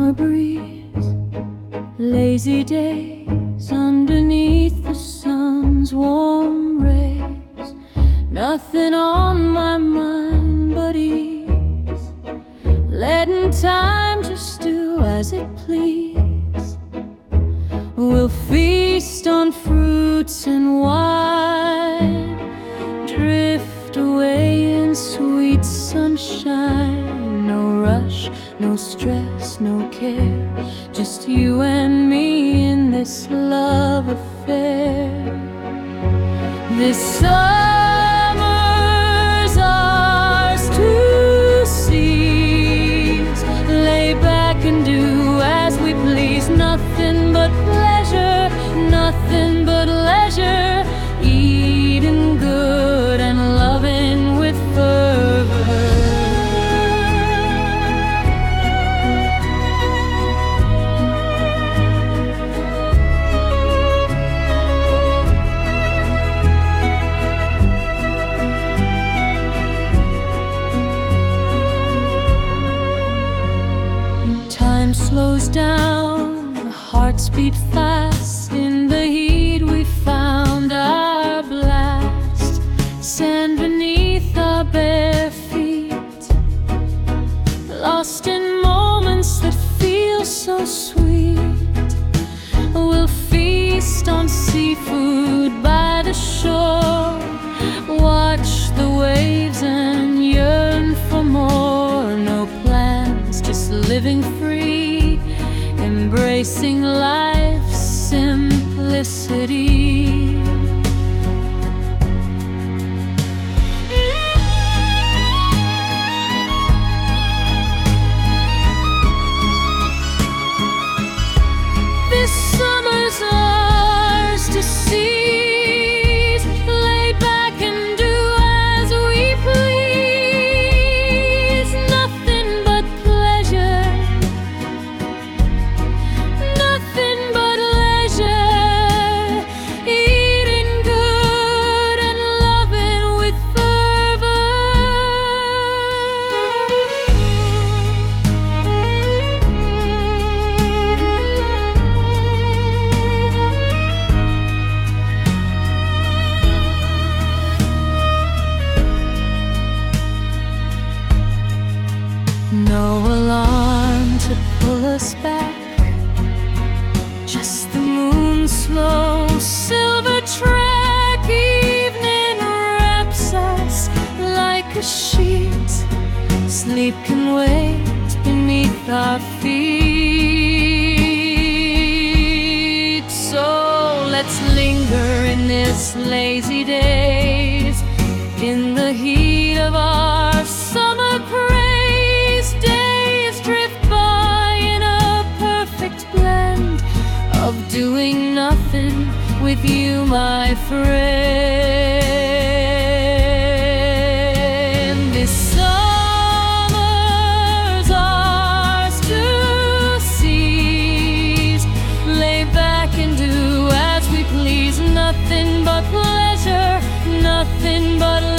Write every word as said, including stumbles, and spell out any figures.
summer breeze, lazy days underneath the sun's warm rays. Nothing on my mind but ease, letting time just do as it please. We'll feast on fruits and wine, drift away in sweet sunshine. No rush, no stress, no care, just you and me in this love affair. This summer's ours to seize, lay back and do as we please. Nothing but pleasure, nothing but leisure, eating good and loving with fervor. Time slows down, hearts beat fast. In the heat we found our blast. Sand beneath our bare feet, lost in moments that feel so sweet. We'll feast on seafood by the shore, watch the waves and yearn for more. No plans, just living free, embracing life's simplicity. This summer's ours to seize, lay back and do as we please. Nothing but pleasure, nothing but leisure, eating good and loving with fervor. No alarm to pull us back, just the moon's slow silver track. Evening wraps us like a sheet, sleep can wait beneath our feet. So let's linger in this lazy days, in the heat of our summer praise. Days drift by in a perfect blend of doing nothing with you, my friend. This summer's ours to seize, lay back and do as we please. Nothing but pleasure, nothing but